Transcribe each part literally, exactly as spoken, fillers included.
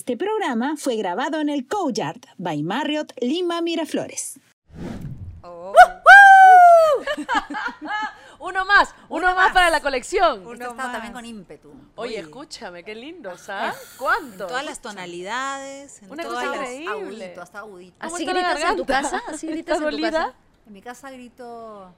Este programa fue grabado en el Courtyard by Marriott Lima Miraflores. Oh. Uno más, uno, uno más, más para la colección. Uno Esto está también con ímpetu. Oye, Oye, escúchame, qué lindo, ¿sabes? ¿Cuánto? En todas las tonalidades, en Una todas cosa las increíble. agudito, hasta agudito. ¿Así gritas en tu casa? ¿Así gritas en tu casa? En mi casa grito...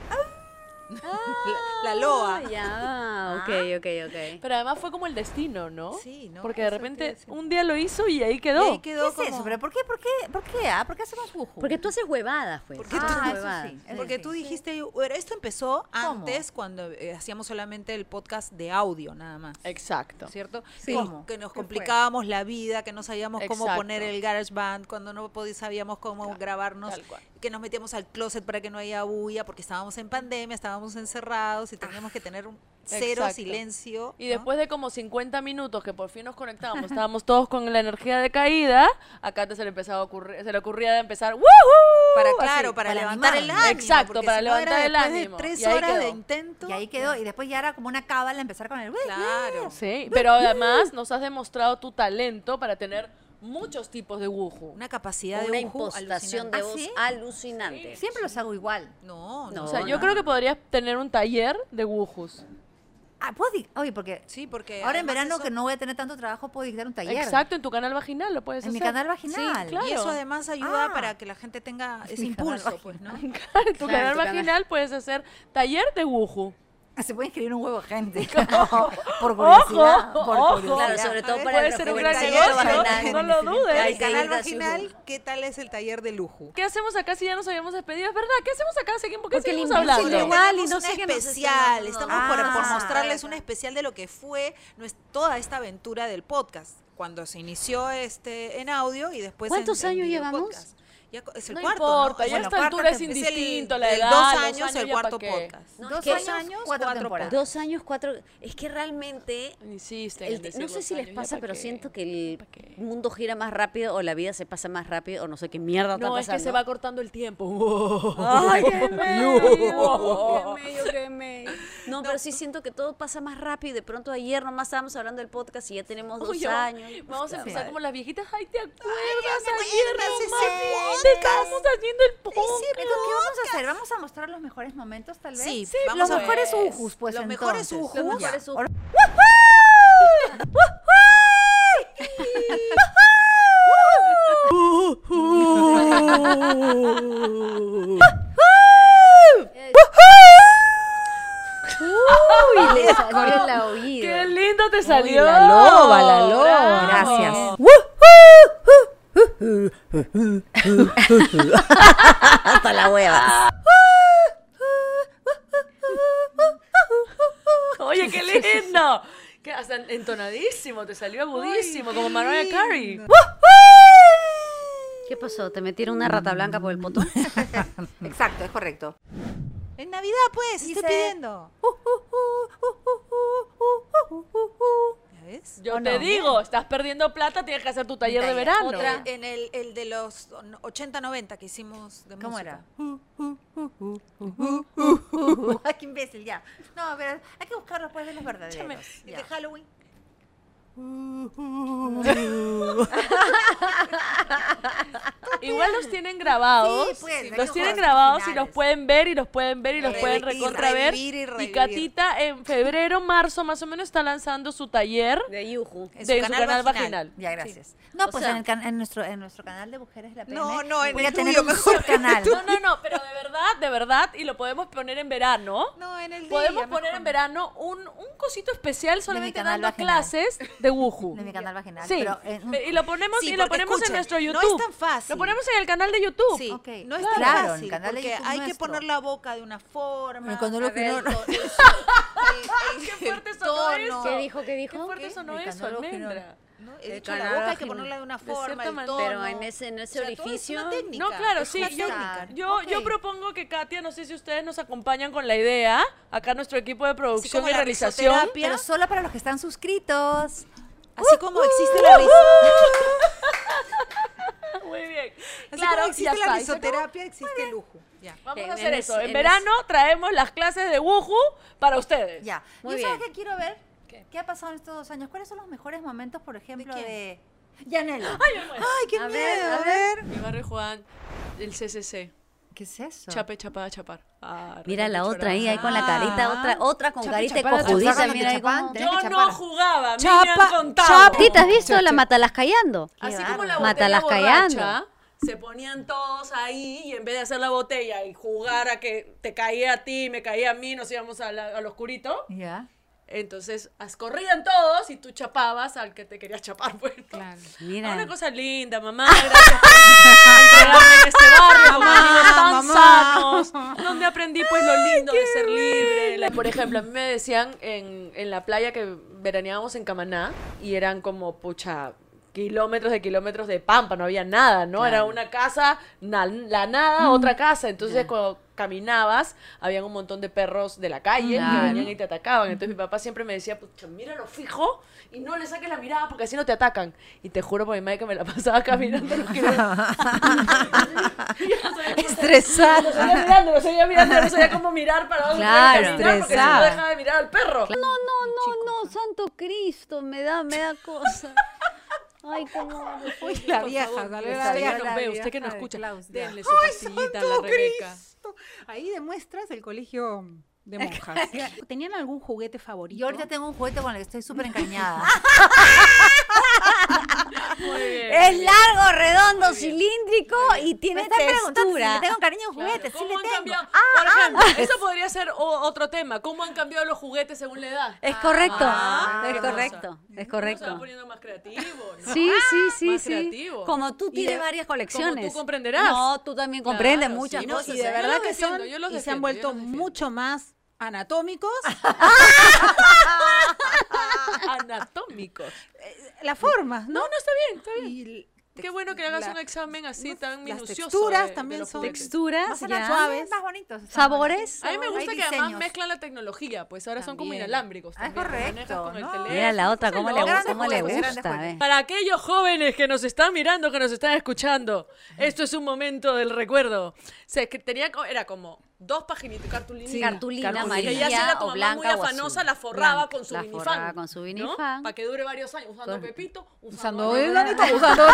Ah, la, la loa. Ya, ok, ok, ok. Pero además fue como el destino, ¿no? Sí, ¿no? Porque de repente un día lo hizo y ahí quedó. Y ahí quedó ¿Qué como... es eso? ¿Pero por qué? ¿Por qué? ¿Por qué? ¿Ah? ¿Por qué hacemos bujo? Porque tú haces huevadas, pues. Porque, ah, tú, huevadas. Sí, porque tú dijiste, bueno, esto empezó antes cuando eh, hacíamos solamente el podcast de audio nada más. Exacto. ¿Cierto? Sí. ¿Cómo? Que nos complicábamos la vida, que no sabíamos Exacto. cómo poner el GarageBand, cuando no podíamos, sabíamos cómo claro, grabarnos, que nos metíamos al closet para que no haya bulla, porque estábamos en pandemia, estábamos encerrados y teníamos que tener un cero Exacto. silencio. Y ¿no? después de como cincuenta minutos que por fin nos conectábamos, estábamos todos con la energía decaída, a Katia se le empezaba a ocurrir, se le ocurría de empezar ¡woohoo! Para claro, Así, para, para levantar el ánimo. Exacto, para si levantar no el ánimo. De tres y ahí horas quedó. de intento. Y ahí quedó, y después ya era como una cábala empezar con el claro. Sí, pero además nos has demostrado tu talento para tener muchos tipos de wuju. Una capacidad una de wuju impostación de ¿Ah, voz ¿sí? alucinante. Sí. Siempre los hago igual. No, No, o sea, no, yo no. creo que podrías tener un taller de wujus. Ah, ¿puedo di- Oye, porque sí, porque ahora en verano eso... que no voy a tener tanto trabajo, puedo dictar un taller. Exacto, en tu canal vaginal lo puedes En hacer. mi canal vaginal. Sí, claro. Y eso además ayuda Ah. para que la gente tenga ese Mi canal impulso, pues, ¿no? en tu Claro, canal tu vaginal canal. puedes hacer taller de wuju. Se puede inscribir un huevo de gente. por curiosidad. Ojo, por ojo. curiosidad. Claro, sobre todo ver, para puede el ser un gran rejuvenecimiento negocio, vaginal. no lo dudes. Ahí El se canal grita vaginal, su- ¿qué tal es el taller de lujo? ¿Qué hacemos acá si ya nos habíamos despedido? Es verdad, ¿qué hacemos acá? Seguimos, ¿por qué Porque seguimos el hablando? imbécil Porque igual y tenemos no un sé qué nos especial, está estamos dando. por, por Ah, mostrarles acá. un especial de lo que fue nues- toda esta aventura del podcast, cuando se inició este en audio y después en- ¿Cuántos en años video llevamos? podcast. Ya co- es el No cuarto, importa, ¿no? ya a Bueno, esta cuarto altura es tem- el- indistinto la el edad, dos los años, años el ya cuarto pa' qué. podcast. Dos ¿Qué? años, cuatro temporadas. Dos años, cuatro... Es que realmente... Insisten el en te- decir no sé dos si les años, ¿ya pasa, pa' pero qué? siento que el ¿Pa' qué? mundo gira más rápido o la vida se pasa más rápido o no sé qué mierda No, está es pasando. que se va cortando el tiempo. ¡Ay, qué medio! ¡Qué medio, qué medio! No, pero sí siento que todo pasa más rápido. De pronto ayer nomás estábamos hablando del podcast y ya tenemos dos Oye, años. Vamos a Puta empezar madre. como las viejitas. Ay, ¿te acuerdas? me Ayer acuerdo, nomás ese estábamos haciendo el podcast. ¿Qué vamos a hacer? ¿Vamos a mostrar los mejores momentos, tal vez? Sí, Sí, vamos los a mejores ver. ujus, pues, Los mejores entonces. ujus. Los mejores Ya. ujus. Uy, le salió la oída. ¡Qué lindo te salió! la loba, la loba. Gracias. Hasta la hueva. Oye, qué lindo. Que hasta entonadísimo, te salió agudísimo, como Mariah Carey. ¿Qué pasó? ¿Te metieron una rata blanca por el poto? Exacto, es correcto. En Navidad, pues, Dice- estoy pidiendo. ¿Ya ves? Yo ¿O te no? digo, estás perdiendo plata, tienes que hacer tu taller de Taller. verano. Otra, en el, el de los ochenta noventa que hicimos de ¿Cómo música. era? Ay, qué imbécil, ya. No, a ver, hay que buscar después de los verdaderos. Escúchame, Ya. de Halloween. Igual los tienen grabados. Sí, pues, hay que los tienen jugar grabados y finales. los pueden ver y los pueden ver y los Y pueden revi- y recontra ver. revivir y Y revivir. Catita en febrero, marzo más o menos está lanzando su taller De Yuju. En de su canal vaginal. Ya, gracias. No, O pues sea- en, el can- en nuestro, en nuestro canal de Mujeres La P M. No, no, en voy a el tener tuyo un mejor. subcanal. No, no, no, pero de verdad, de verdad, y lo podemos poner en verano. No, en el de Podemos ella, poner mejor. en verano un, un cosito especial solamente canal dando vaginal. clases de wuju. De mi canal vaginal. Sí, Pero en un- y lo ponemos, Sí, y lo porque ponemos en escuchen, nuestro no YouTube. es tan fácil. Lo ponemos en el canal de YouTube. Sí, Ok, no es claro. tan Claro, fácil, el canal de porque YouTube hay que nuestro. poner la boca de una forma. Cuando lo a que ver, no- el- el- el- Qué el fuerte sonó tono. eso. ¿Qué dijo? ¿Qué Qué dijo? fuerte sonó El eso, canal vaginal. almendra. ¿no? He El dicho la canal boca hay que vaginal. ponerla de una De forma, cierta el manera. tono. Pero en ese, en ese O sea, todo es orificio... una técnica. No, claro, es sí. una Yo, técnica. yo, yo Ok. propongo que Katia, no sé si ustedes nos acompañan con la idea, acá nuestro equipo de producción como y la realización. risoterapia. Pero solo para los que están suscritos. Así como existe la ris- Muy bien. así Claro, como ya existe está, la y se acabó. risoterapia, existe el lujo. Ya. Vamos En a hacer es- eso. En, en verano traemos las clases de wuju para ustedes. Ya. Muy ¿Yo sabes bien. qué quiero ver? ¿Qué? ¿Qué ha pasado en estos dos años? ¿Cuáles son los mejores momentos, por ejemplo, quién? de, Yanela. Ay, qué A miedo. ver, a A ver. Mi barrio jugaban el C C C. ¿Qué es eso? Chape, chapada, chapar. Ah, Mira la repente otra ahí, ahí choraba. con la carita, Ah. otra, otra con Chape, carita de chapada, cojudiza, chapada, mira ahí chapada, como... tenés Yo que no chapar. jugaba, a mí me Chapa, han contado. chapa. ¿Sí te has visto Cha- la cha- Matalas Callando? Así Qué como la bárbaro. botella Matalas callando. borracha, se ponían todos ahí y en vez de hacer la botella y jugar a que te caía a ti, me caía a mí, nos íbamos a la- al oscurito, Ya. entonces as- corrían todos y tú chapabas al que te querías chapar, pues. ¿no? Claro. Mira. Ah, una cosa linda, mamá, gracias por entregarme en este barrio con amigos tan mamá. sanos, donde aprendí pues lo lindo de ser libre. La- Por ejemplo, a mí me decían en, en la playa que veraneábamos en Camaná y eran como, pucha, kilómetros de kilómetros de pampa, no había nada, ¿no? Era una casa, na- la nada, otra casa. Entonces, cuando caminabas, habían un montón de perros de la calle que venían y te atacaban. Entonces, mi papá siempre me decía, pucha, míralo fijo y no le saques la mirada porque así no te atacan. Y te juro por mi madre que me la pasaba caminando los kilómetros. Estresada. Lo seguía mirando, lo seguía mirando, no sabía cómo mirar para dónde Claro. caminar porque si no Estresada. dejaba de mirar al perro. No, no, no, Santo Cristo, me da, me da cosa. Ay, cómo... Uy, la vieja, salió la Usted vieja. que nos ve, usted que vieja nos de escucha, Claudia. denle su pastillita a la Rebeca. Cristo. Ahí demuestras el colegio de monjas. ¿Tenían algún juguete favorito? Yo ahorita tengo un juguete con el que estoy súper encariñada. Muy bien. Es largo, redondo, cilíndrico y tiene Me están preguntando si textura. le tengo cariño a un Claro, juguete. Sí ¿cómo le han tengo. cambiado? Ah, Por ejemplo, eso podría ser o- otro tema. ¿Cómo han cambiado los juguetes según la edad? Es correcto, Ah, es qué correcto, cosa. es Uno se va correcto. poniendo más creativo, ¿no? Sí, sí, sí, Más sí. creativo. Como tú Y tienes de- varias colecciones. como tú comprenderás. No, tú también comprendes Claro, muchas sí, no, cosas. Y de Yo verdad los que defiendo, son yo los y se defiendo, han vuelto yo los defiendo. mucho más anatómicos. Anatómicos. Las formas, ¿no? No, no, está bien, está bien. Y Qué bueno que hagas la- un examen así tan las minucioso. texturas de- de también los son juguetes. Texturas, Más ya. suaves, más bonitos. están Sabores. bonitos. A mí me Hay gusta que además diseños. mezclan la tecnología, pues ahora son como También. inalámbricos. Ah, es también, lo correcto, manejas con el ¿no? teléfono. Mira la otra, Se cómo le, logra. gusta, cómo le juegos, grandes gusta. juegos. ve. Para aquellos jóvenes que nos están mirando, que nos están escuchando, esto es un momento del recuerdo. O sea, que tenía, co- era como dos paginitas, cartulinas. Sí, Cartulina cartulina. amarilla Que ya si era tu o mamá blanca muy o afanosa, azul. la forraba Blanca, con su la vinifan. forraba con su vinifan. Para que dure varios años, usando Pepito, usando... usando el Bonito. bonito, usando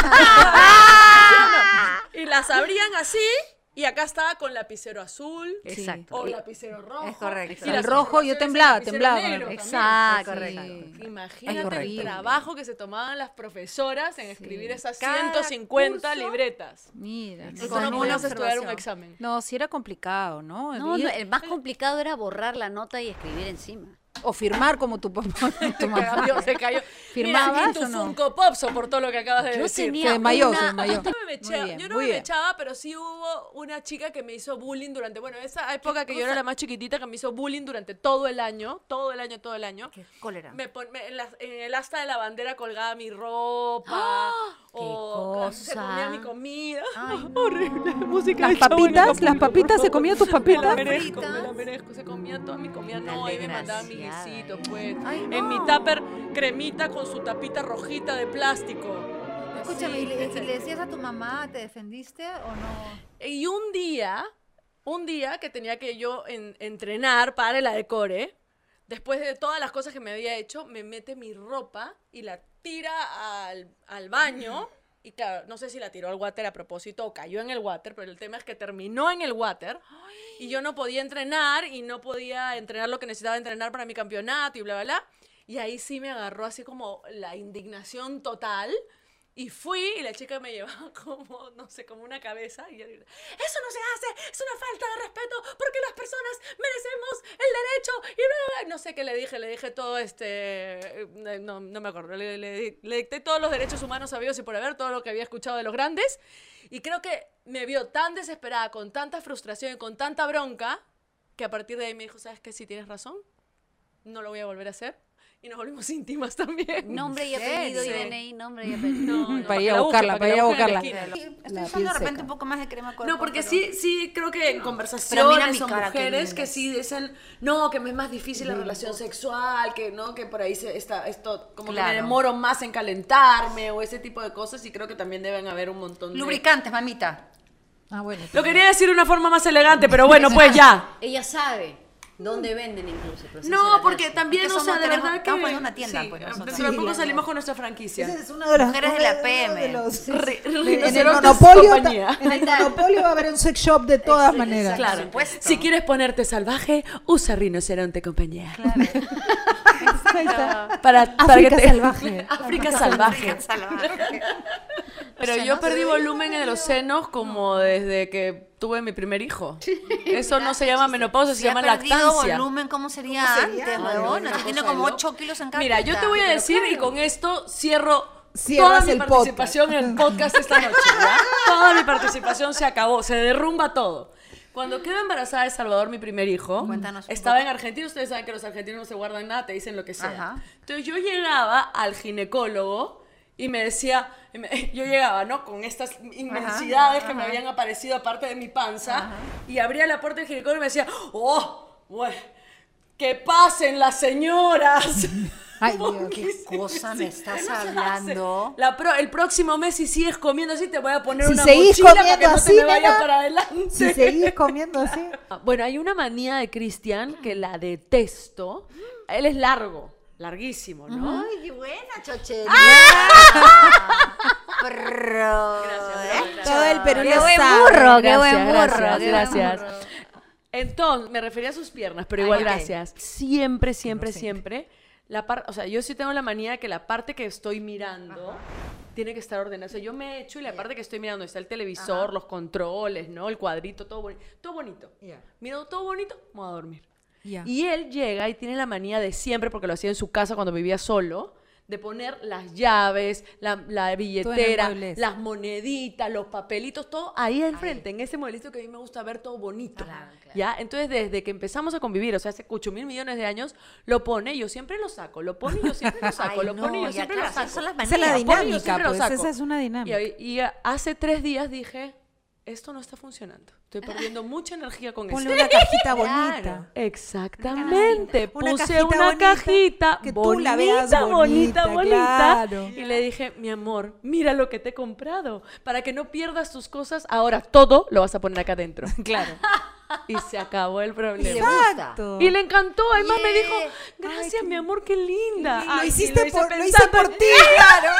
Y las abrían así, y acá estaba con lapicero azul. Exacto. O Y- lapicero rojo. Es correcto. Y El las rojo, yo observaciones temblaba, en lapicero temblaba con el negro rojo. también. Exacto. correcto. Imagínate Es el correcto. trabajo que se tomaban las profesoras en escribir esas Cada ciento cincuenta curso- libretas. Mira. Eso Con no una podías estudiar un observación. examen. No, si era complicado, ¿no? No, Ir- no, el más complicado era borrar la nota y escribir encima. O firmar como tu papá. tu Se mamá. cayó, se cayó. ¿Firmabas Mira, y tu o no? Funko Pop soportó lo que acabas de Yo decir. tenía Se desmayó, una- se desmayó. Yo no me echaba, Muy bien, yo no muy me bien. echaba, pero sí hubo una chica que me hizo bullying durante, bueno, esa época que yo era la más chiquitita, que me hizo bullying durante todo el año, todo el año, todo el año. Qué cólera. Me pon- me- en, la- en el asta de la bandera colgaba mi ropa, o ¡Qué se cosa! comía mi comida. Ay, no. Horrible, música Las de Chavo en papitas, Acapulco. las papitas, ¿se comía tus Me la papitas? merezco, me la Fritas. merezco. Se comía toda mi comida. Una No, ahí me mandaban mis desgraciada, guisitos, eh. pues. Ay, En mi no. tupper, cremita con su tapita rojita de plástico. Escúchame, Sí, ¿y le, ese- y le decías a tu mamá, te defendiste o no? Y un día, un día que tenía que yo en- entrenar para la decore, después de todas las cosas que me había hecho, me mete mi ropa y la tira al, al baño. Y claro, no sé si la tiró al water a propósito o cayó en el water, pero el tema es que terminó en el water y yo no podía entrenar y no podía entrenar lo que necesitaba entrenar para mi campeonato y bla, bla, bla. Y ahí sí me agarró así como la indignación total. Y fui y la chica me llevaba como, no sé, como una cabeza. Y yo digo, eso no se hace, es una falta de respeto porque las personas merecemos el derecho. Y bla, bla, bla. No sé qué le dije, le dije todo este, eh, no, no me acuerdo, le, le, le dicté todos los derechos humanos sabidos y por haber, todo lo que había escuchado de los grandes. Y creo que me vio tan desesperada, con tanta frustración y con tanta bronca, que a partir de ahí me dijo, ¿sabes qué? Si tienes razón, no lo voy a volver a hacer. Y nos volvimos íntimas también. Nombre y ¿En apellido y serio? D N I, nombre y apellido. No, no, Para ir que a la buscarla, busque, para ir a busque en buscarla. esquina. Sí, estoy La usando piel de repente seca. un poco más de crema corporal. No, porque sí, sí creo que en Pero conversaciones mira mi o cara, qué mujeres linda que es. sí dicen, no, que me es más difícil la relación sexual, que no, que por ahí se está esto, como que Claro. me demoro más en calentarme o ese tipo de cosas y creo que también deben haber un montón de... Lubricantes, mamita. Ah, bueno. Lo quería decir de una forma más elegante, pero bueno, pues ya. Ella sabe. ¿Dónde venden incluso? el proceso de No, la porque clase? también, Es que o sea, somos- de tenemos- verdad que... estamos poniendo una tienda, sí, pues, nosotros. dentro de Sí, poco claro. salimos con nuestra franquicia. Ese es uno de las Mujeres de la uno P M. de los- Ri- en el Rinocerontes monopolio, compañía. ta- en el monopolio va a haber un sex shop de todas maneras. Claro, Por supuesto. si quieres ponerte salvaje, usa Rinoceronte compañía. Ahí está. Para, para África que te- salvaje. África salvaje. Salvaje. Pero yo perdí volumen en los senos como desde que tuve mi primer hijo. Eso no se llama menopausia, se Si ha llama perdido lactancia. volumen, ¿cómo sería sería? antes, No, huevón? una Si tiene cosa como de ocho kilos en cada Mira, yo te voy a Pero decir y con esto cierro Cierras toda mi el participación en el podcast esta noche, ¿ya? Toda mi participación se acabó, se derrumba todo. Cuando quedo embarazada de Salvador, mi primer hijo, Cuéntanos un estaba poco. en Argentina. Ustedes saben que los argentinos no se guardan nada, te dicen lo que sea. Ajá. Entonces yo llegaba al ginecólogo y me decía, y me- yo llegaba, ¿no? Con estas inmensidades que me habían aparecido aparte de mi panza, y abría la puerta del ginecólogo y me decía, ¡oh! Bueno, que pasen las señoras. Ay, Dios, Porque qué sí, cosa sí, me estás sí, no se hablando. hace. La pro- el próximo mes, si sigues comiendo así, te voy a poner Si una seguís mochila para que comiendo no así, te me vayas nena, para adelante. Si seguís comiendo así. Bueno, hay una manía de Cristian que la detesto. Él es largo, larguísimo, ¿no? Ay, qué buena, choche. Todo el Perú Qué lo buen sabe. burro, qué Gracias, buen burro. gracias, qué buen gracias. burro. Entonces, me refería a sus piernas, pero Ah, igual ok. gracias. Siempre, siempre, siempre. La par- o sea, yo sí tengo la manía de que la parte que estoy mirando tiene que estar ordenada. O sea, yo me echo y la parte que estoy mirando está el televisor, los controles, ¿no? El cuadrito, todo bonito. Todo bonito. Ya. Miro todo bonito, me voy a dormir. Ya. Y él llega y tiene la manía de siempre, porque lo hacía en su casa cuando vivía solo, de poner las llaves, la, la billetera, mueble ese. las moneditas, los papelitos, todo ahí al frente, en ese modelito que a mí me gusta ver todo bonito. Claro, claro. ¿Ya? Entonces, desde que empezamos a convivir, o sea, hace ocho mil millones de años, lo pone, yo siempre lo saco, lo pone, yo siempre lo saco, Ay, lo no, pone, yo ya, siempre claro, lo saco. son las Esa es la manías. Lo pone, yo dinámica, siempre lo pues. saco. Esa es una dinámica. Y, y hace tres días dije, esto no está funcionando. Estoy perdiendo mucha energía con Ponle esto. una cajita Claro. bonita. Exactamente. Una Puse cajita una bonita, cajita que tú bonita, la veas bonita, bonita, bonita. claro. Y le dije, mi amor, mira lo que te he comprado. Para que no pierdas tus cosas, ahora todo lo vas a poner acá adentro. Claro. Y se acabó el Y le problema. gusta. Exacto. Y le encantó. Además me Yeah. dijo, gracias, mi amor, qué linda. Lo Ay, hiciste sí, hice por, lo hice pensando por en ti, claro.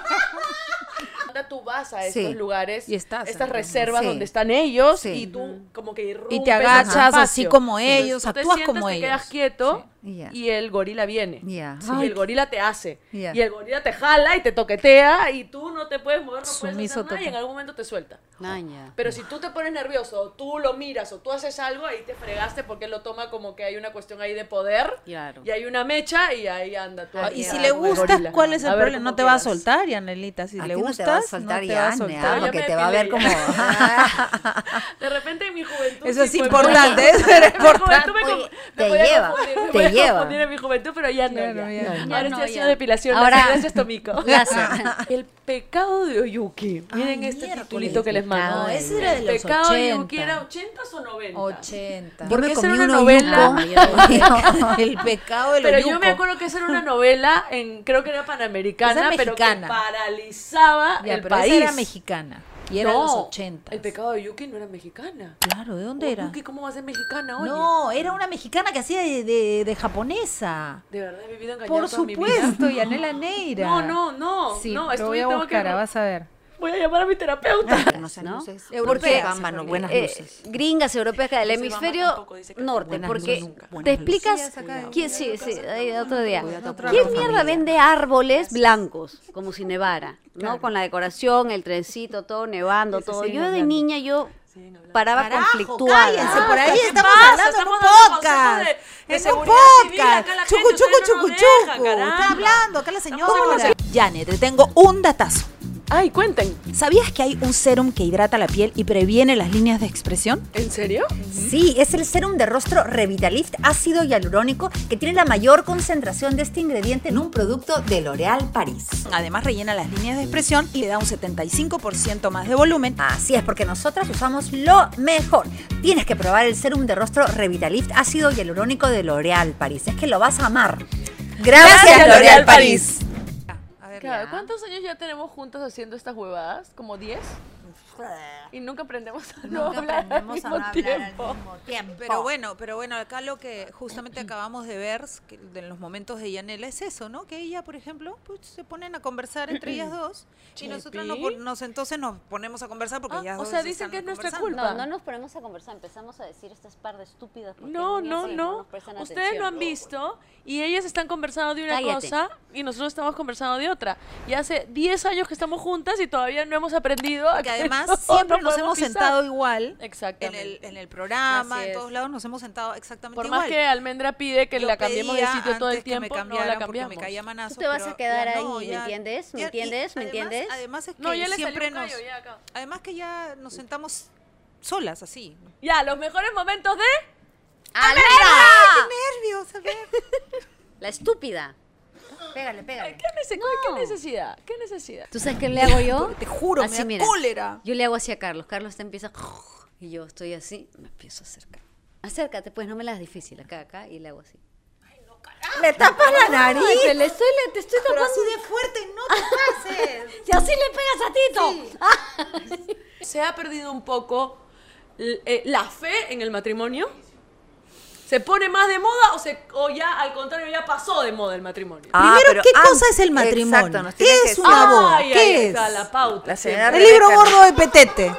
Ahora tú vas a estos Sí. lugares, Y estás estas en- reservas sí. donde están ellos, Sí. y tú como que irrumpes Y te en su agachas espacio. así como Sí. ellos, Tú te actúas sientas, como te ellos. quedas quieto Sí. Ya. y el gorila viene. Ya. Sí, Ay, y el gorila te hace. Ya. Y el gorila te jala y te toquetea y tú no te puedes mover, no puedes Sumiso hacer nada y en total. algún momento te suelta. Naña. Pero si tú te pones nervioso, o tú lo miras o tú haces algo, ahí te fregaste porque él lo toma como que hay una cuestión ahí de poder. Claro. Y hay una mecha y ahí anda tú. Ah, ahí y si anda le el gustas, gorila. ¿cuál es el A ver problema? cómo No te va a quedas. soltar, Yanelita. Si a le ti no gustas, te va a soltar no te ya, va a Anne, soltar. ah, Yo porque me te va a ver depilé como... De repente en mi juventud. Eso sí es fue importante, muy- eso era En mi juventud importante. me con- Oye, me te podía lleva, confundir, me te podía lleva. confundir en mi juventud, pero ya no. Claro, ya, ya no. Ya, ahora No, estoy ya. haciendo depilación. Ahora- Gracias, gracias, Tomico. Láser. El pecado de Oyuki. Miren este miércoles, titulito que les mando. pecado de ese era de El los pecado de ochenta. Oyuki era ochentas o noventas. ochenta. Yo Porque me esa comí era una uno novela. yuco. El pecado del Pero yo oyuco. me acuerdo que esa era una novela en, creo que era panamericana, Esa pero que mexicana. paralizaba Ya, el pero país. esa era mexicana. Y era de los No, ochenta. El pecado de Oyuki no era mexicana. Claro, ¿de dónde era? Oyuki, ¿cómo va a ser mexicana, oye? No, era una mexicana que hacía de, de, de japonesa. De verdad he vivido engañada Por toda mi vida. supuesto, Yanela Neira. No, no, no. Sí, no, lo estoy, voy a tengo buscar, que... vas a ver. Voy a llamar a mi terapeuta. No sé, ¿No? no sé. Europeas. Gamba, no, buenas Eh, luces. gringas europeas del No se hemisferio llama tampoco, dice que norte, buenas porque luces nunca. te Buenas explicas luces. Sí, ya saca- quién sí, sí, ahí otro día. Cuidado, ¿Quién cuidado, mierda familia. vende árboles blancos como si nevara, ¿no? Con la decoración, el trencito, todo nevando, Eso todo. siguen Yo de hablando. niña yo paraba Carajo, conflictuada. cállense, por ahí ¿qué estamos pasa? hablando en Estamos un dando podcast. consejos de- de En un seguridad civil, podcast. acá la Chucu, gente, chucu, ustedes no chucu, nos dejan, chucu. caramba. Está hablando acá la Estamos señora. en Janet, te tengo un datazo. Ay, cuenten. ¿Sabías que hay un serum que hidrata la piel y previene las líneas de expresión? ¿En serio? Sí, es el serum de rostro Revitalift ácido hialurónico que tiene la mayor concentración de este ingrediente en un producto de L'Oréal París. Además rellena las líneas de expresión y le da un setenta y cinco por ciento más de volumen. Así es, porque nosotras usamos lo mejor. Tienes que probar el serum de rostro Revitalift ácido hialurónico de L'Oréal París. Es que lo vas a amar. Gracias, Gracias, L'Oréal L'Oréal París. Claro, ¿cuántos años ya tenemos juntas haciendo estas huevadas? ¿Como diez? Y nunca aprendemos a no Nunca hablar al aprendemos a no mismo hablar tiempo. al mismo tiempo. Pero bueno, pero bueno, acá lo que justamente acabamos de ver que de los momentos de Yanela es eso, ¿no? Que ella, por ejemplo, pues se ponen a conversar entre ellas dos y nosotros no, Chepi. nos entonces nos ponemos a conversar porque Ah, ellas o dos sea, dicen están que es nuestra conversando. culpa. No, no nos ponemos a conversar, empezamos a decir estas par de estúpidas. porque No, niñas no, que no. nos prestan Ustedes atención. lo han visto y ellas están conversando de una Cállate. cosa y nosotros estamos conversando de otra. Y hace diez años que estamos juntas y todavía no hemos aprendido a Porque que además no siempre nos nos podemos hemos pisar. sentado igual en Exactamente. el, en el programa, Así en es. todos lados nos hemos sentado exactamente Por igual. más que Almendra pide que Yo la cambiemos de pedía sitio todo el antes que me tiempo, no cambiaran la porque cambiamos. me caía manazo, Tú te vas pero a quedar ya ahí, no, ¿me ya- entiendes? ¿Me ya- y entiendes? ¿Me además- entiendes? Además es que No, ya le siempre salió un nos... callo, ya acá. Además que ya nos sentamos solas, así. Ya, los mejores momentos de... ¡Almendra! ¡Qué nervios! A ver. La estúpida. Pégale, pégale. ¿Qué, nece- No. ¿Qué necesidad? ¿Qué necesidad? ¿Tú sabes qué le hago yo? Te juro, Así, me da mira. cólera. Yo le hago así a Carlos. Carlos te empieza... Y yo estoy así, me empiezo a acercar. Acércate, pues, no me la hagas difícil. Acá, acá, y le hago así. Le tapas la nariz. Ay, te le estoy, le, te estoy Pero tapando. así de fuerte, no te pases. Y así le pegas a Tito. ¿Se ha perdido un poco l- eh, la fe en el matrimonio? ¿Se pone más de moda o, se, o ya, al contrario, ya pasó de moda el matrimonio? Ah, Primero, pero ¿qué antes- cosa es el matrimonio? Exacto, nos ¿Qué tiene que es decir. una boda? Ay, ¿Qué ahí es? está la pauta. La siempre. señora El libro Rebeca. gordo de Petete.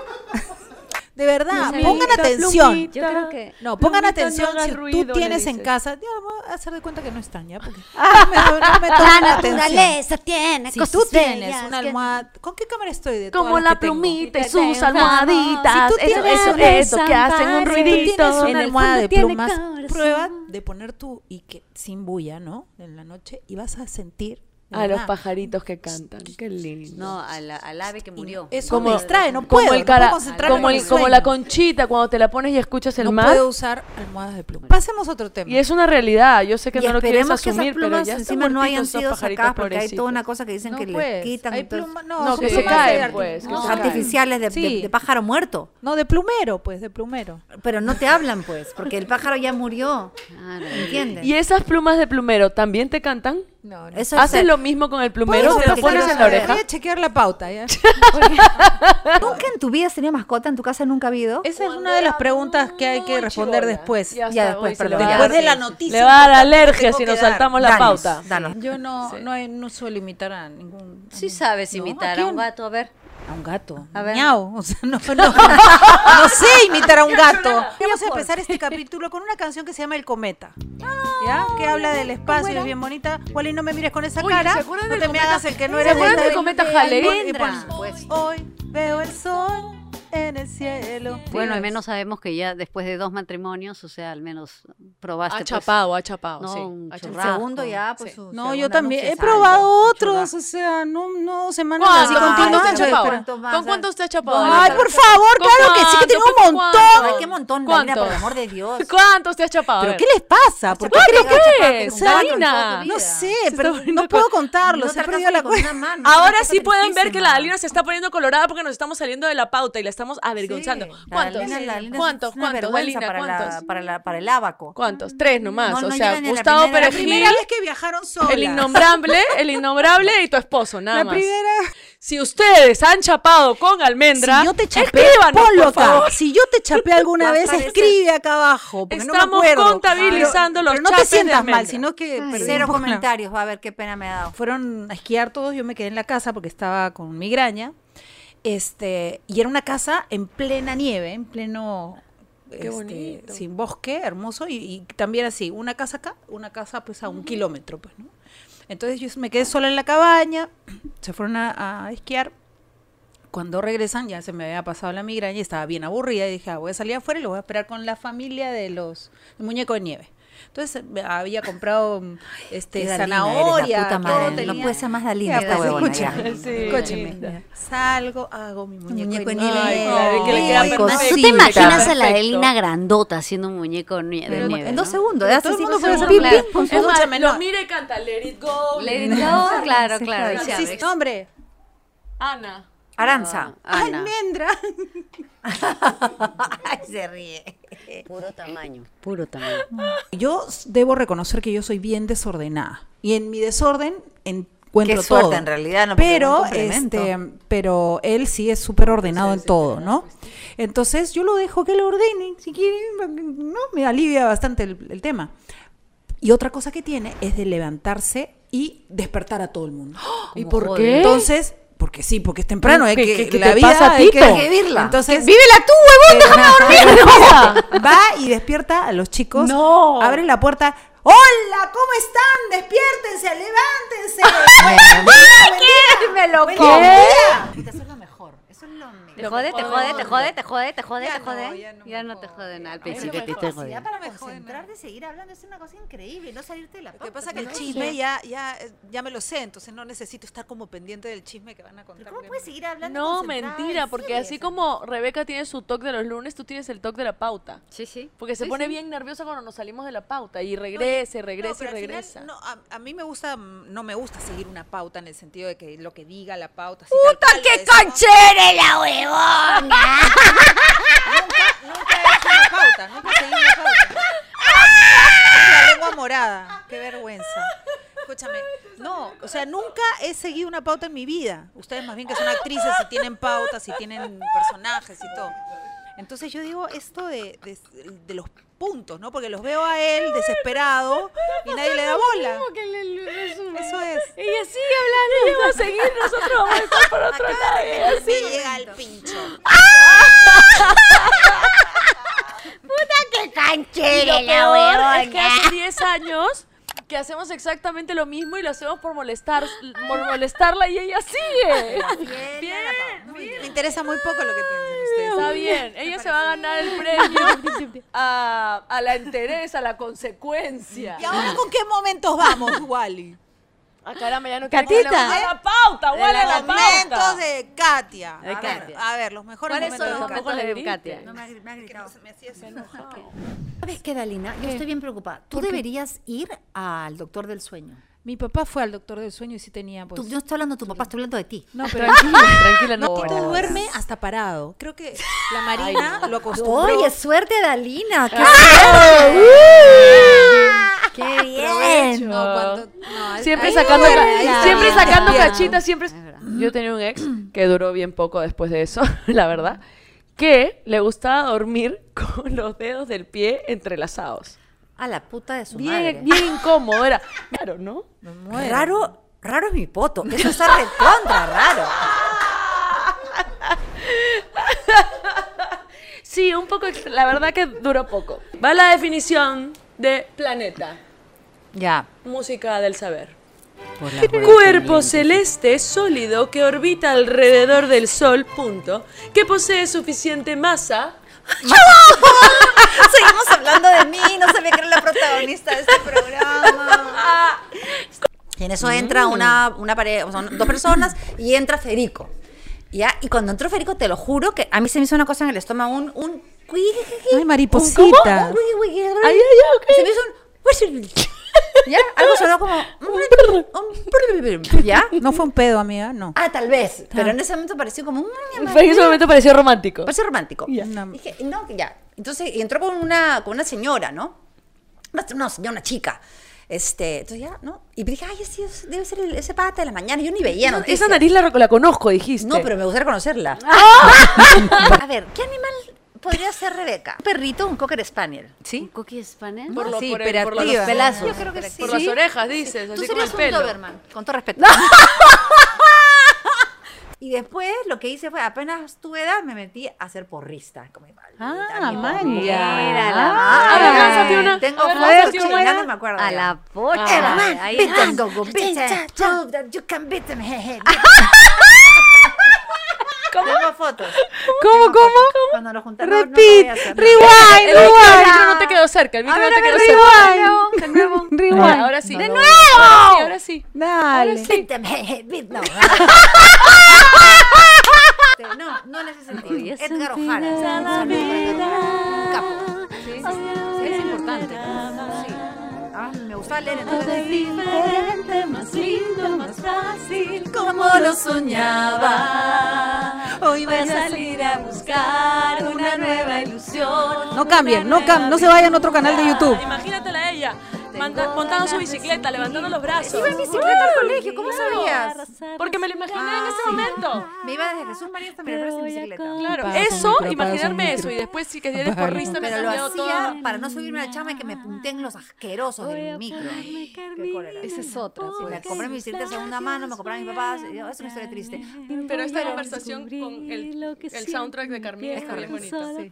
De verdad, pongan Plumita, atención. plumita. Yo creo que- No, pongan Plumita, atención no hagas si ruido, tú le tienes en dices. casa. Ya, voy a hacer de cuenta que no están ya, porque no me, no me La toman atención. naturaleza tiene Si cosas tú tienes bellas una que- almohada, ¿con qué cámara estoy de Como todas la las que tengo? plumita y Te sus tengo almohaditas. Si tú eso, tienes eso, una eso, que hacen un Si tú ruidito. Tienes En una el almohada fondo de tiene plumas, corazón. prueba de poner tú y que sin bulla, ¿no? En la noche y vas a sentir de A los verdad, pajaritos que cantan. Qué lindo. No, a la- al ave que murió. Eso Como- me distrae, no como puedo, el no cara, puedo concentrarme como, en el, mi como la sueño. conchita cuando te la pones y escuchas el No mar. puedo usar almohadas de pluma. Pasemos a otro tema. Y es una realidad. Yo sé que Y no lo quieres esperemos que asumir, esas pero plumas ya están encima no hayan muertitos esos sido pajaritos sacadas porque hay pobrecitos. toda una cosa que dicen No, que pues, les quitan. hay entonces- pluma- No, no, que son se plumas caen, de arti- pues, que no, se caen. artificiales de, de- Sí. de pájaro muerto. No, de plumero, pues, de plumero. Pero no te hablan, pues, porque el pájaro ya murió. Claro. ¿Entiendes? ¿Y esas plumas de plumero también te cantan? No, no. Eso ¿Haces es- lo mismo con el plumero? Puedo ¿Te lo hacer pones lo que en la quiero oreja? Voy a chequear la pauta, ¿ya? ¿Nunca en tu vida has tenido mascota? ¿En tu casa nunca ha habido? Esa es una de las preguntas que hay que Muy responder chibola. después. Ya, Ya está, después, hoy se le perdón. va a Después dar- de la noticia. Le va a dar importante que alergia tengo si que nos dar. saltamos la Danos, pauta. danos. Yo no, Sí. no, hay- no suelo imitar a ningún... Sí sabes ¿No? imitar ¿A a un quién? gato, a ver. A un gato. A ver. Miau. O sea, no, no, no sé imitar a un gato. Vamos a empezar este capítulo con una canción que se llama El Cometa. ¿Ya? Que habla del espacio, es bien bonita. Wally, no me mires con esa Oye, cara. ¿se acuerdan No del te me cometa? hagas el que no ¿Se eres. acuerdan del esta- cometa y Halley? pon- y Almendra, pon- pues. Hoy veo el sol en el cielo. Bueno, al Sí. menos sabemos que ya después de dos matrimonios, o sea, al menos probaste. Ha pues, chapado, ha chapado, no, sí. un ha El chapado. churrasco. segundo ya, pues Sí. su No, segunda yo también. noche He santa, probado un otros, churrasco. o sea, no, no semanas ¿Cuántos? así ¿Con cuántos te continuas. has chapado? ¿Cuántos más? ¿Con cuántos te has chapado? Ay, Almendra? por favor, ¿Con claro que sí, que tengo cuántos? un ¿Con montón. cuántos? Ay, qué montón, Dalina, por ¿Cuántos? el amor de Dios. ¿Cuántos te has chapado? A ¿Pero ver. qué les pasa? ¿Por qué ¿Cuántos creen que- qué? o sea, Dalina. no vida. sé, Se pero está poniendo no puedo con- contarlo. No Se ha te perdido la alcanza ni cuenta. con una mano, es Ahora una sí cosa pueden ver que la tristísima. Dalina se está poniendo colorada porque nos estamos saliendo de la pauta y la estamos avergonzando. Sí. La ¿Cuántos? Dalina- la Dalina es ¿Cuántos? una ¿Cuántos? vergüenza Dalina, para, ¿cuántos? la, para, la, para el abaco. ¿Cuántos? Tres nomás. No, o no sea, llegan ni a la Gustavo primera- La Perejil, primera vez que viajaron solas. el innombrable, el innombrable y tu esposo, nada La más. primera. Si ustedes han chapado con almendra, Si yo te chapé, escríbanos, ponlo por acá. favor. Si yo te chapé alguna Va a vez, aparecer. escribe acá abajo. Porque no me Estamos acuerdo. contabilizando Pero- los pero no te chapes de sientas mal, almendra. sino que Ay, perdí cero un poco la- comentarios, va a ver qué pena me ha dado. Fueron a esquiar todos, yo me quedé en la casa porque estaba con migraña. Este, y era una casa en plena nieve, en pleno Qué este, bonito. sin bosque, hermoso, y, y también así, una casa acá, una casa pues a un kilómetro, pues, ¿no? Entonces yo me quedé sola en la cabaña, se fueron a, a esquiar. Cuando regresan ya se me había pasado la migraña y estaba bien aburrida y dije, ah, voy a salir afuera y lo voy a esperar con la familia de los de muñecos de nieve. Entonces me había comprado este Qué Dalina eres, la zanahoria, puta todo madre, no tenía- puede ser más Dalina Ya, esta pues, huevona, escúchame, ya. Sí, escúchame. linda. Salgo, hago mi muñeco, muñeco de de nieve. Ay, claro, que le Uy, queda cosita. perfecto. ¿Tú te imaginas a la Perfecto. Adelina grandota haciendo un muñeco ni- de Pero nieve? En ¿no? dos segundos, Pero hace todo el así, mundo no puede sé, hacer pim, claro. pim, pum, Es más, Escúchame, lo no. mira y canta Let it go. Let it go, claro, Sí, claro. claro. ya Sí, ves. nombre, Ana. Aranza. Ana, almendra. Ay, se ríe. puro tamaño, puro tamaño. Yo s- debo reconocer que yo soy bien desordenada. Y en mi desorden en- encuentro Qué suerte, todo. en realidad, no, porque pero, era un complemento. este, pero él sí es súper ordenado en todo, ¿no? Entonces yo lo dejo que lo ordene, si quiere, ¿no? Me alivia bastante el, el tema. Y otra cosa que tiene es de levantarse y despertar a todo el mundo. ¿Y ¿Cómo por jode? qué? Entonces, porque sí, porque es temprano, hay ¿Qué- que, qué- qué la te vida pasa a hay ti? que, Hay que vivirla. Entonces, ¡Vívela tú, huevón! déjame dormir! Va y despierta a los chicos. No. Abre la puerta. ¡Hola! ¿Cómo están? Despiértense, levántense. Buen día, buen día. Me lo Buen como. día. Eso es lo mejor. Eso es lo mejor. Te jode, te jode, te jode, te jode, te jode, Ya te no, jode. ya no Ya me no te jode. jode nada. Al Ay, principio no te me estoy jode. jodiendo. para me jode concentrarte y seguir hablando es una cosa increíble, no salirte de la Lo pauta. que pasa es que el No chisme sé. ya, ya, ya me lo sé, entonces no necesito estar como pendiente del chisme que van a contar. ¿Pero ¿Cómo porque- puedes seguir hablando? No, concentrada? mentira, ¿En porque serio? así como Rebeca tiene su toque de los lunes, tú tienes el toque de la pauta. Sí, sí. Porque se Sí, pone sí. bien nerviosa cuando nos salimos de la pauta y regresa, y No, regresa pero y al final, regresa. no, a, a mí me gusta, no me gusta seguir una pauta en el sentido de que lo que diga la pauta. así tal ¡Puta, cual, qué lo decimos. conchere la huevona! Nunca he hecho una pauta, nunca seguí una pauta. Tengo la lengua morada, qué vergüenza. Escúchame, no, o sea, nunca he seguido una pauta en mi vida. Ustedes más bien que son actrices y tienen pautas y tienen personajes y todo. Entonces yo digo esto de, de, de los puntos, ¿no? Porque los veo a él desesperado y nadie le da bola. Eso es. Ella sigue hablando, ella va a seguir, nosotros vamos a estar por otro lado. Me llega el pincho. ¡Qué Y conchere lo la peor es que huevona! hace diez años que hacemos exactamente lo mismo y lo hacemos por molestar, por molestarla y ella sigue. Bien, Me interesa muy poco lo que piensen ustedes. está bien. Ella se va a ganar el premio a, a la entereza, a la consecuencia. ¿Y ahora con qué momentos vamos, Wally? Ah, caramba, ya no Catita. quiero a la pauta, huele a la Momentos pauta. de Katia. De a, ver, Katia. a ver, los mejores ¿Cuáles son los momentos de momentos Katia. de momentos de Katia? Katia? No, me ha, me ha gritado. Me hacías enojar. ¿Sabes qué, Dalina? Yo estoy bien preocupada. Tú deberías ir al doctor del sueño. Mi papá fue al doctor del sueño y sí tenía, pues... Tú- yo no estoy hablando de tu papá, estoy hablando de ti. No, pero Tranquila, tranquila, no. Tito Ahora, duerme hasta parado. Creo que la Marina lo acostumbró. Oye, suerte, Dalina. ¡Qué, ¡Qué bien! No, cuando, no, Siempre ahí sacando, duerme, ca- ahí está siempre bien sacando despierto. cachitas, siempre. Yo tenía un ex que duró bien poco después de eso, la verdad, que le gustaba dormir con los dedos del pie entrelazados. A la puta de su madre. Bien, bien incómodo, era. Claro, ¿no? Raro, raro es mi poto. Eso está recontra raro. Sí, un poco, ex- la verdad que duró poco. Va la definición de planeta, Ya. música del saber. Por la hueva Cuerpo caliente. celeste sólido que orbita alrededor del Sol, punto, que posee suficiente masa. Seguimos hablando de mí, no sabía que era la protagonista de este programa. Y en eso entra una, una pareja, o sea, dos personas, y entra Federico. ¿Ya? Y cuando entró Federico, te lo juro que a mí se me hizo una cosa en el estómago, un... un Ay, mariposita. Un, ¿cómo? Un wiki, wiki, Ay, ay, ay, ok. Se me hizo un... ¿Ya? Algo sonó como... ¿Ya? No fue un pedo, amiga, no. Ah, tal vez. Pero en ese momento pareció como... un- En ese momento pareció romántico. Parece romántico. No. Dije, no, ya. Entonces, y entró con una, con una señora, ¿no? Una, una señora, una chica. Este, entonces ya, ¿no? Y dije, ay, ese es- debe ser el- ese pata de la mañana. Yo ni veía noticias. Esa nariz la, la conozco, dijiste. No, pero me gustaría conocerla. A ver, ¿qué animal podría ser Rebeca? Un perrito, un cocker spaniel. ¿Sí? ¿Cookie Spaniel? Por, lo, Sí, por, el- por los hiperactiva. pelazos. Yo creo que sí. Por las orejas, dices, Tú así como el serías un pelo. Doberman, con todo respeto. Y después lo que hice fue, apenas tuve edad, me metí a ser porrista. Como, Ah, man, Mira la Ah, A ver, ah, lánzate una. Tengo A ver, fotos lánzate una. chingando, no me acuerdo. A ya. la pocha. Eh, man, Ahí beat está. them, go, go, beat them. Prove that you can beat them, jeje. Tengo fotos. ¿Cómo, Tengo cómo? fotos. Cuando lo juntamos, no, no lo Repeat, voy a hacer, no. rewind, El micro, el rewind. micro no te quedó cerca, el micro no te quedó Rewind. cerca. De nuevo, De nuevo. Ahora sí. No De lo nuevo. voy a Ahora sí, Dale. Beat them, jeje, beat no. No, no en ese sentido. Oye, Edgar sentí Ojara. de la Un vida. capo. Sí, sí, sí, es importante. Sí. Ah, me gustaba leer entonces. diferente, más lindo, más fácil, Como lo soñaba. Hoy voy a salir a buscar una nueva ilusión. No cambien, no, cam no se vayan a otro canal de YouTube. Imagínatela a ella. manda- montando su bicicleta, levantando los brazos. Iba en bicicleta al colegio, ¿cómo Claro. sabías? Porque me lo imaginé en ese momento. Me iba desde Jesús María hasta Miraflores en bicicleta. Claro, Paso eso, micro, paso imaginarme micro. eso. Y después, si que eres porrista, me Pero lo cambió hacía todo. para no subirme al chama y que me punten los asquerosos del micro. Qué cólera. Esa es otra. Sí, me compré mi bicicleta de segunda mano, me compraron mis papás. Y yo, es una historia triste. Pero esta conversación con el, el soundtrack de Carmina está bien bonita. Sí.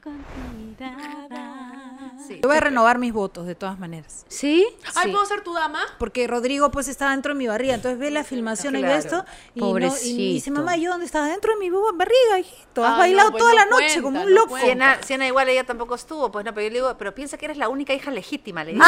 Sí. Yo voy a renovar mis votos de todas maneras. ¿Sí? Ay, Sí. ¿puedo ser tu dama? Porque Rodrigo pues estaba dentro de mi barriga, entonces ve la filmación y ve Claro. esto y, no, y me dice, Pobrecito. mamá, ¿yo dónde estás? Dentro de mi bu- barriga, hijito. Has Ah, bailado no, pues toda no la noche cuenta, como no un loco. cuenta. Siena, Siena igual ella tampoco estuvo, pues no, pero yo le digo, pero piensa que eres la única hija legítima, le digo.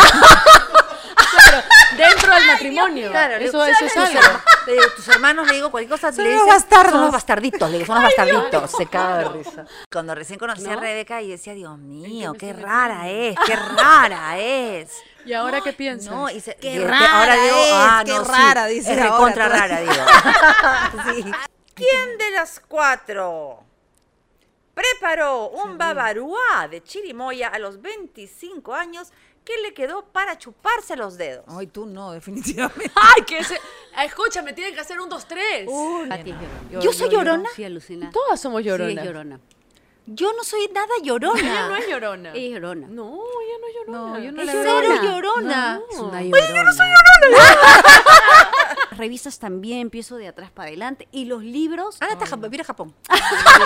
Dentro del matrimonio. Claro, le eso, digo, eso es tus algo. hermanos- le digo, tus hermanos, le digo, cualquier cosa, Son le los dices, bastardos. son los bastarditos, le digo, son los bastarditos. Se caga de risa. Cuando recién conocí a Rebeca y decía, Dios mío, qué rara es, qué rara es. ¿Y ahora qué piensas? No, y se, Qué y este, rara ahora digo, es, ah, qué no, sí, rara, dice es ahora recontra todo. rara, digo. Sí. ¿Quién de las cuatro preparó un babaruá de chirimoya a los veinticinco años que le quedó para chuparse los dedos? Ay, tú no, definitivamente. Ay, que ese... Ah, escúchame, tienen que hacer un, dos, tres. Pati es llorona. ¿Yo soy llorona? Sí, alucina. Todas somos Sí, lloronas. es llorona. Yo no soy nada Ella llorona. no es llorona. Ella es llorona. No, ella no es llorona. No, yo no Es la llorona. veo. llorona. Es una llorona. yo no soy llorona. Las revistas también empiezo de atrás para adelante. Y los libros. Ándate a Japón, mira a Japón. Es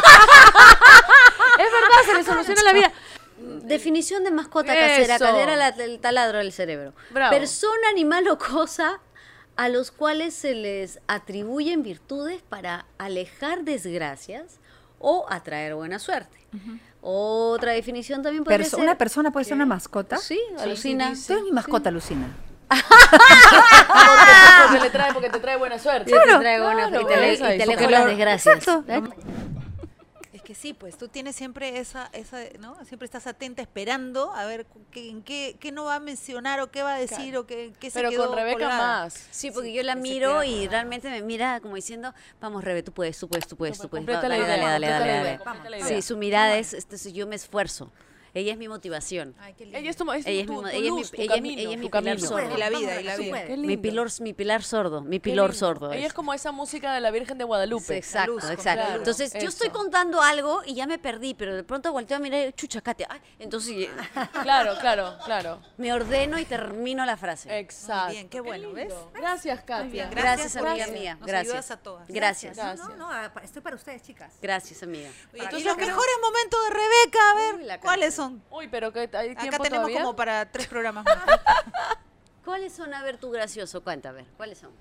verdad, se le soluciona la vida. Definición de mascota casera. Eso. Cadera la- el taladro del cerebro. Bravo. Persona, animal o cosa a los cuales se les atribuyen virtudes para alejar desgracias o atraer buena suerte. Otra definición también podría Perso- ser... una persona puede ser una mascota. Sí, alucina. Tú eres mi mascota, Lucina. Porque, porque le trae, porque te trae buena suerte. Sí, te traigo una- Claro, y te, ale- esa, y te eso, alejo que las lo- desgracias. Exacto. ¿Eh? Es que sí, pues tú tienes siempre esa, esa, ¿no? Siempre estás atenta esperando a ver qué, en qué, qué no va a mencionar o qué va a decir o qué, qué se Pero quedó con Rebeca colgada. más. Sí, porque yo la miro y realmente me mira como diciendo, vamos Rebe, tú puedes, tú puedes, tú puedes, tú puedes. Completa Va, la dale, idea, dale, dale, completa dale, la dale. idea, completa la Sí, idea. su mirada es, este, yo me esfuerzo. Ella es mi motivación. Ay, qué lindo. Ella es tu, es Ella es tu, mi, tu ella es mi, luz, tu ella es mi- camino, ella es tu mi camino. pilar sordo. Y la vida, y la vida. Qué Mi lindo. pilar, mi pilar sordo, mi Qué pilor lindo. sordo. Ella es. es como esa música de la Virgen de Guadalupe. Exacto, luz, exacto. claro, Entonces, yo eso. estoy contando algo y ya me perdí, pero de pronto volteo a mirar, chucha, Katia. Ay, entonces Claro, claro, claro. me ordeno y termino la frase. Exacto. Muy bien, qué bueno, ¿ves? Gracias, Katia. bien, Gracias, Gracias, amiga gracias. mía. Nos Gracias. ayudas a todas. Gracias. Gracias. No, no, estoy para ustedes, chicas. Gracias, amiga. Oye, entonces los mejores momentos de Rebeca, a ver, Uy, la ¿cuáles son? Uy, pero que hay tiempo Acá tenemos todavía. como para tres programas más. ¿Cuáles son? A ver, tú gracioso, cuenta, a ver, ¿cuáles son?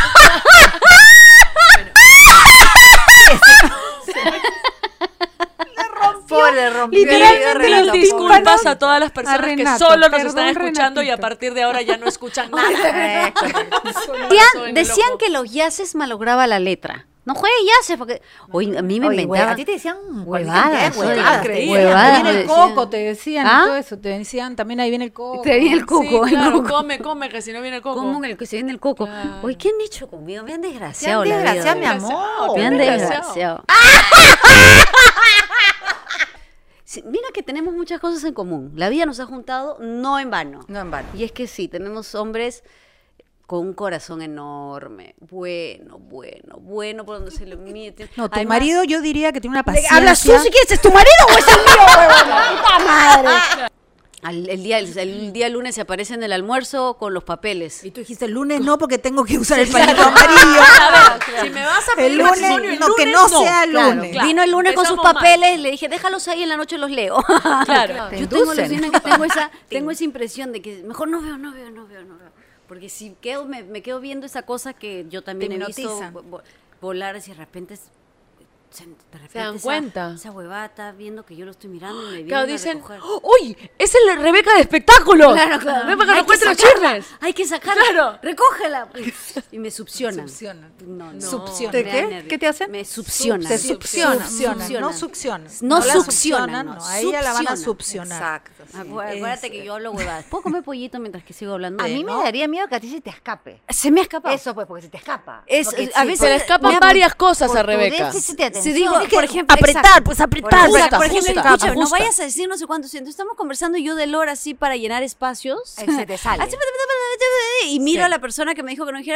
Pobre, rompió. Literalmente el les dedo, disculpas a todas las personas A que Renato, solo nos perdón, están escuchando y a Renatito. partir de ahora ya no escuchan nada. Eh, Decían, decían que los yaces malograba la letra. No juegue yaces porque... Oye, a mí me Oye, güey, inventaban... a ti te decían huevadas, cualquier oye, huevadas, te creía. decían. huevadas. Ahí viene el decían. coco, te decían ¿Ah? y todo eso. Te decían, también ahí viene el coco. Te viene el coco. Sí, el claro, coco. come, come, que si no viene el coco. ¿Cómo en el que se viene el coco? Claro. Oye, ¿qué han hecho conmigo? Me han Te desgraciado han la vida. desgraciado, mi Desgraciado, amor. Me han desgraciado. desgraciado. Sí, mira que tenemos muchas cosas en común. La vida nos ha juntado no en vano. No en vano. Y es que sí, tenemos hombres con un corazón enorme. Bueno, bueno, bueno, por donde se lo mide. No, tu Además- marido yo diría que tiene una paciencia. ¿Hablas tú si quieres? ¿Es tu marido o es el mío, huevona? ¡Puta madre! Al- el, día, el, el día lunes se aparece en el almuerzo con los papeles. Y tú dijiste, el lunes no, porque tengo que usar el pañito amarillo. A ver, si me vas a El pedir lunes, matrimonio el no, lunes, que no sea Claro, lunes. claro. Vino el lunes con sus Empezamos mal. papeles, le dije, déjalos ahí, en la noche los leo. Claro. Te Yo tengo, inducen. Lucina, que tengo esa, tengo esa impresión de que mejor no veo, no veo, no veo, no veo. Porque si quedo, me, me quedo viendo esa cosa que yo también Te he visto hipnotizan. vo- vo- volar y de repente, es- se, de repente dan esa, cuenta. esa huevada está viendo que yo lo estoy mirando y me viene Claro, a dicen, recoger. uy, es el Rebeca de espectáculos. Claro, claro. Ven para que Hay nos cuente los sacarla, chismes. Hay que sacarla. Claro. Recógela. Y me succionan. Succionan. No, no. Succionan. ¿De Me qué? da nervio. ¿Qué te hacen? Me succionan. Te Succionan, Succionan. no succionan. No la succionan, no, no, a ella la van a succionan. succionar. Exacto. sí. Acu- Acuérdate que yo hablo huevadas. ¿Puedo comer pollito mientras que sigo hablando? A mí ¿No? me daría miedo que a ti se te escape. Se me ha escapado. Eso pues, porque se te escapa. Es- Porque a sí, veces Se le pues, escapan me ha- varias cosas por a tu Rebeca. déficit de Si digo, Tienes que por ejemplo, apretar, exacto. pues apretar. Justa, justa, por ejemplo, justa, escúchame, no justa. vayas a decir no sé cuánto siento. Estamos conversando y yo del hora así para llenar espacios. Ahí se te sale. Y miro Sí. a la persona que me dijo que no dijera.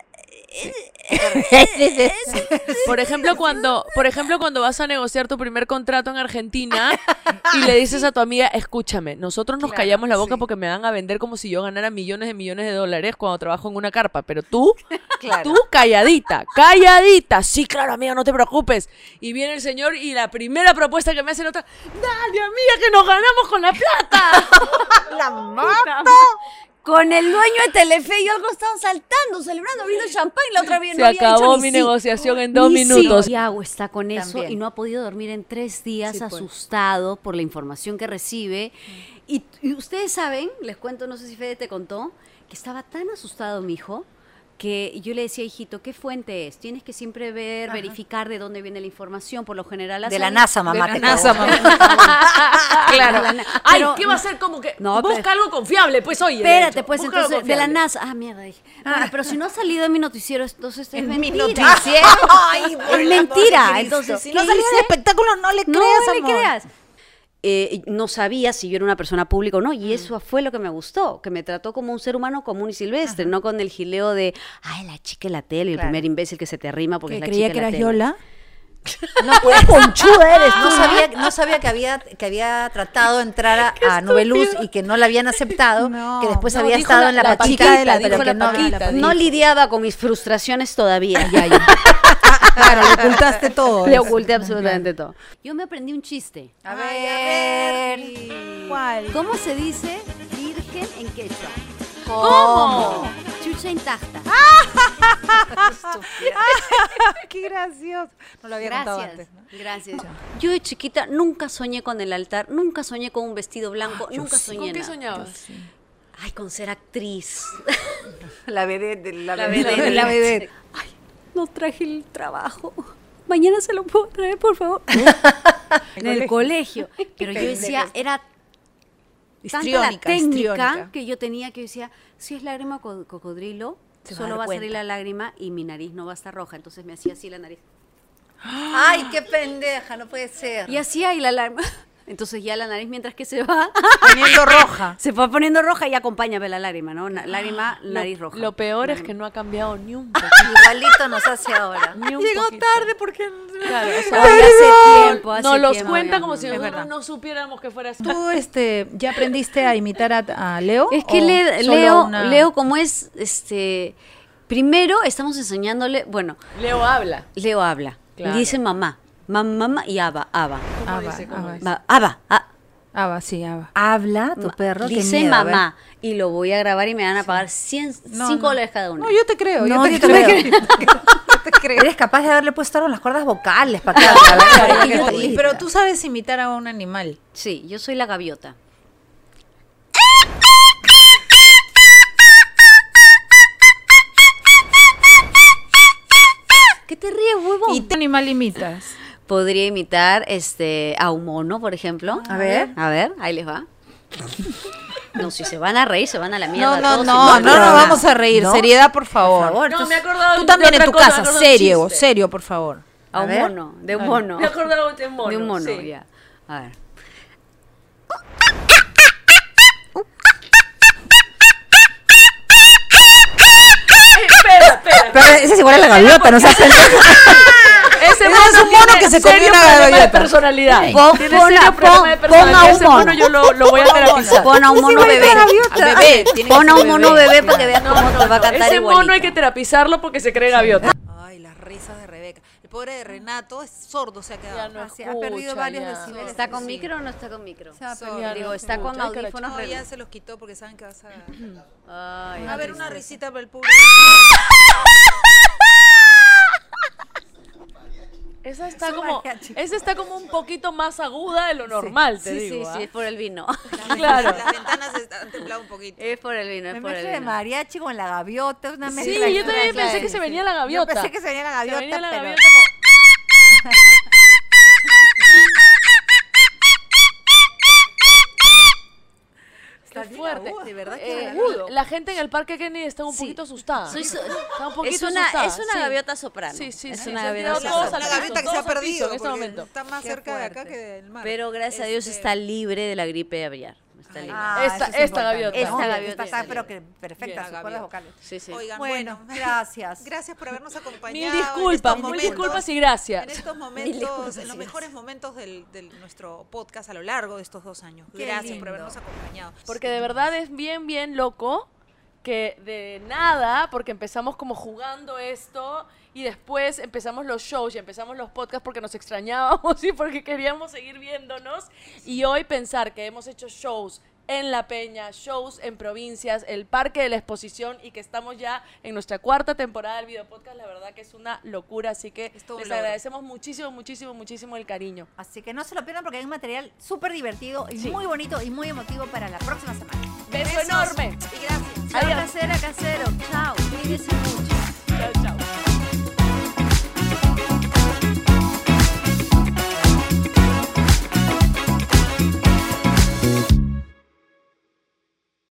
Por ejemplo, cuando, por ejemplo, cuando vas a negociar tu primer contrato en Argentina y le dices a tu amiga, escúchame, nosotros nos Claro, callamos la boca sí. porque me van a vender como si yo ganara millones de millones de dólares cuando trabajo en una carpa, pero tú, Claro. tú calladita, calladita, sí, claro, amiga, no te preocupes. Y viene el señor y la primera propuesta que me hace la otra, dale, amiga, que nos ganamos con la plata. La mato. Con el dueño de Telefe y yo algo estaban saltando, celebrando, abriendo champán y la otra vez Se no había acabó hecho ni mi sí. negociación en dos Ni sí. minutos. Yago está con eso También. y no ha podido dormir en tres días, Sí, pues. asustado por la información que recibe. Y, y ustedes saben, les cuento, no sé si Fede te contó, que estaba tan asustado mi hijo que yo le decía, hijito, ¿qué fuente es? Tienes que siempre ver, verificar de dónde viene la información, por lo general. De la hacen- NASA, mamá. De te la NASA, acabo. mamá. Claro. Ay, Pero- ¿qué va a ser? Como que No, busca pero- algo confiable, pues oye. de Espérate, hecho, pues busca algo entonces, de la confiable. NASA. Ah, mierda, dije. Bueno, pero si no ha salido en mi noticiero, entonces es En mi mentira. noticiero. Ay, por Es el mentira. amor de Cristo. Entonces, si ¿qué no salió en hice? el espectáculo, no le No creas, le amor. creas. Eh, no sabía si yo era una persona pública o no, y eso fue lo que me gustó, que me trató como un ser humano común y silvestre, no con el gileo de, ay, la chica en la tele, el Claro. primer imbécil que se te arrima porque Que es la creía chica que en la eras tele. Yola. No, pues, conchuda eres. No sabía, no sabía que había que había tratado de entrar a, a Noveluz y que no la habían aceptado, No, que después no, había dijo estado la- en la, la paquita Paquita, de la, dijo pero la que no Paquita. había- No lidiaba con mis frustraciones todavía. Ya, ya. Claro, le ocultaste todo. Le eso. oculté absolutamente todo. Yo me aprendí un chiste. A Ay, ver. ¿Cuál? ¿Cómo se dice virgen en quechua? ¿Cómo? Chucha intacta. Qué gracioso. No lo había contado Gracias, antes. ¿no? gracias. Yo de chiquita nunca soñé con el altar, nunca soñé con un vestido blanco, yo nunca sí. soñé ¿Con qué nada. soñabas? Ay, con ser actriz. La vedette, la, La vedette. vedette. La vedette. Ay, no traje el trabajo. Mañana se lo puedo traer, por favor. En el colegio. Pero yo decía, era tanta la Histriónica, técnica histriónica. que yo tenía que yo decía, si es lágrima co- cocodrilo, Se va a solo dar va a salir cuenta. la lágrima y mi nariz no va a estar roja. Entonces me hacía así la nariz. Ay, qué pendeja, no puede ser. Y hacía y la lágrima. Entonces ya la nariz mientras que se va, Poniendo roja. se va poniendo roja y acompáñame la lágrima, ¿no? Na- lágrima, nariz roja. Lo peor es que no ha cambiado ni un poquito. Igualito nos hace ahora. Ni un Llegó poquito. tarde porque... Claro, o Ay, sea, hace tiempo, hace nos los tiempo, cuenta ya, como no, si no. Es nosotros verdad. no supiéramos que fuera así. ¿Tú este, ya aprendiste a imitar a, a Leo? Es que ¿O Le- solo Leo, una- Leo, como es, este, primero estamos enseñándole, bueno, Leo habla. Leo habla, Claro. dice mamá, mamá, mamá y aba, aba, Aba, dice? ¿Cómo Aba. dice? Va- aba, a- Aba, sí, Aba. Habla tu ma- perro. qué dice miedo, a ver. mamá y lo voy a grabar y me van a pagar cien, No, cinco no. dólares cada uno. No, yo te creo. No, yo yo te te creo. Yo te creo. Eres capaz de haberle puesto ahora las cuerdas vocales para que haga, para que Pero- esté Pero lista. tú sabes imitar a un animal. Sí, yo soy la gaviota. ¿Qué te ríes, huevón? ¿Y qué animal imitas? Podría imitar este a un mono, por ejemplo. A ver. A ver, ahí les va. No, si se van a reír, se van a la mierda. No, no, todos no, y no, pero nos no. vamos a reír. No. Seriedad, por favor. Por favor. No, tú- me he acordado Tú de también en otra tu cosa, me he casa, acordado de un serio, chiste. serio, por favor. A A un ver. mono, de un mono. Me he acordado de un mono. De un mono, sí. ya. A ver. Ay, espera, espera. Pero ese es igual a la gaviota, no seas pendeja. Ese Ese mono es un mono tiene que se serio comió una problema de gaviota. personalidad. Pon- Tiene pon serio a- problema pon- de pon a personalidad. un Ese mono mono. yo lo, lo voy a terapizar. Pon a un mono bebé. A bebé. tiene que Pon a ser un mono bebé para que veas No, cómo no, te va a no. cantar Ese igualito. mono hay que terapizarlo porque se cree gaviota. Ay, las risas de Rebeca. El pobre de Renato es sordo, se ha quedado. Ya no Sí, ha perdido escucha, varios ya. decibeles. ¿Está con micro o no está con micro? Sordo. Ya Digo, no está con escucha, ay, audífonos. No, Renato. ya se los quitó porque saben que vas a... Ay, A ver, una risita para el público. Esa está Su como, mariachi. esa está como un poquito más aguda de lo normal, te Sí, sí, digo. sí, ¿ah? es por el vino. Claro. Las ventanas están temblado un poquito. Es por el vino, es Me por el mezcla de vino. mariachi con la gaviota, una Sí, mezcla. yo también extraña. pensé que se venía la gaviota. Yo pensé que se venía la Se gaviota, venía la pero... gaviota como- Está qué fuerte. agudo, de verdad Eh, que agudo. la gente en el Parque Kennedy está un Sí. poquito asustada. Soy so- Está un poquito es una, asustada. es una sí. gaviota soprano. Sí, sí, es sí, una se han gaviota tirado todos soprano. al Una piso, gaviota que se ha todos al piso perdido en este porque momento. está más Qué cerca de acá fuerte. que del mar. Pero gracias a Dios Este, está libre de la gripe aviar. Está Ay, libre. ah, Esta- eso es esta importante. gaviota. Esta No, gaviota Está, está está, pero libre. que perfecta, Bien, sus cuerdas gaviota. vocales. Sí, sí. Oigan, Bueno, bueno, gracias. gracias por habernos acompañado. Mil en disculpas, estos mil momentos. disculpas y gracias. En estos momentos, disculpas en los y mejores momentos del, de nuestro podcast a lo largo de estos dos años. Qué Gracias lindo. por habernos acompañado. Porque de verdad es bien, bien loco que de nada, porque empezamos como jugando esto y después empezamos los shows y empezamos los podcasts porque nos extrañábamos y porque queríamos seguir viéndonos. Y hoy pensar que hemos hecho shows en La Peña, shows en provincias, el Parque de la Exposición y que estamos ya en nuestra cuarta temporada del video podcast, la verdad que es una locura. Así que Es todo un les logro. agradecemos muchísimo, muchísimo, muchísimo el cariño. Así que no se lo pierdan porque hay un material súper divertido y muy bonito y muy emotivo para la próxima semana. Beso Besos enorme. y gracias. Chao, Adiós. casera, casero. Chao. Cuídense mucho.